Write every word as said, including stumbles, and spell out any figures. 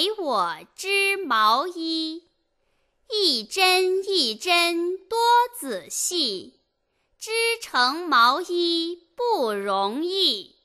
给我织毛衣，一针一针多仔细，织成毛衣不容易。